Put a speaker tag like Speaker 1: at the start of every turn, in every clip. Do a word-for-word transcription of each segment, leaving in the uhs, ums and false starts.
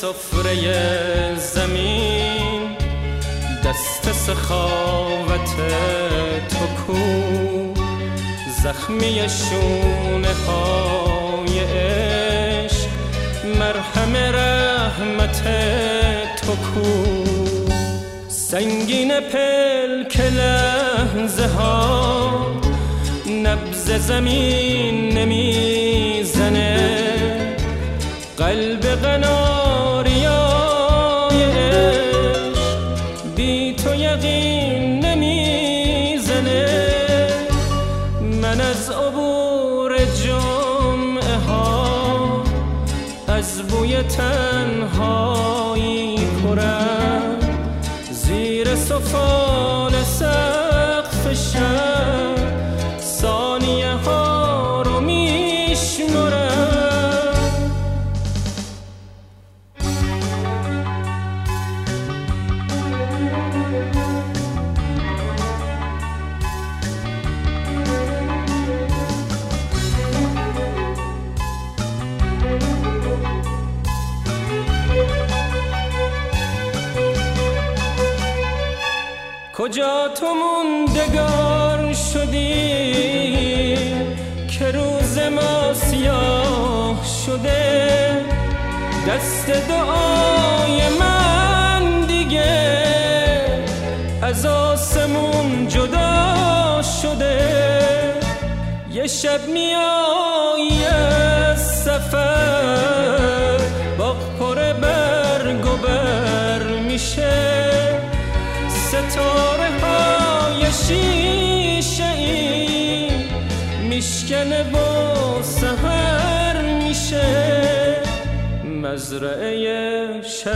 Speaker 1: سفره زمین، دست سخاوت تو کو، زخمی شونه های عشق، مرهم رحمت تو کو، سنگین پلک لحظه ها نبض زمین نمیزنه، قلب قناریای عشق بی تو یقین نمیزنه، من از عبور جمعه ها از بوی تنهایی پرم، زیر سفال سقف شب ثانیه ها رو میشمرم. کجا تو موندگار شدی که روز ما سیاه شده، دست دعای من دیگه از آسمون جدا شده، یه شب میایی از سفر باغ پر برگ و بر میشه، ستاره های شیشه ای میشکنه و سحر میشه، مزرعه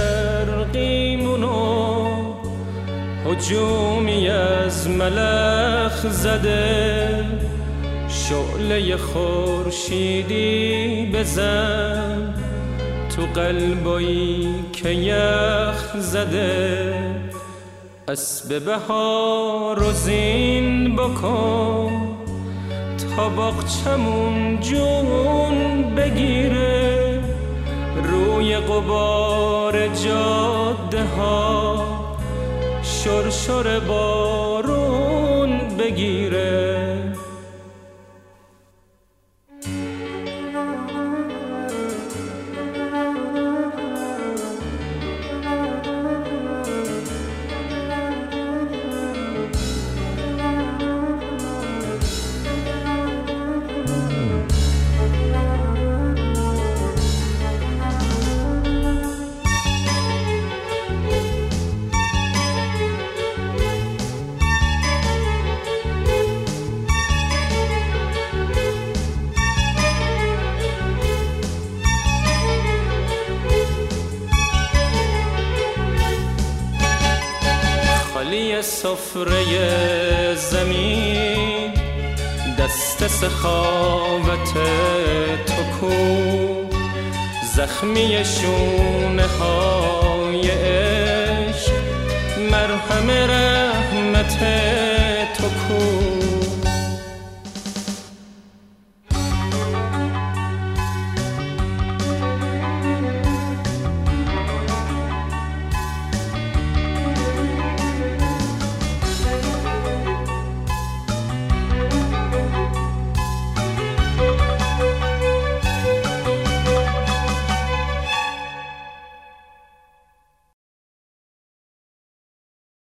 Speaker 1: شرقیمونو هجومی از ملخ زده، شعله خورشیدی بزن تو قلبایی که یخ زده، اسب بهار رو زین بکن تا باغچمون جون بگیره، روی غبار جاده ها شرشر بارون بگیره. سفره زمین، دست سخاوت تو کو، زخمی شونه های عشق، مرهم رحمت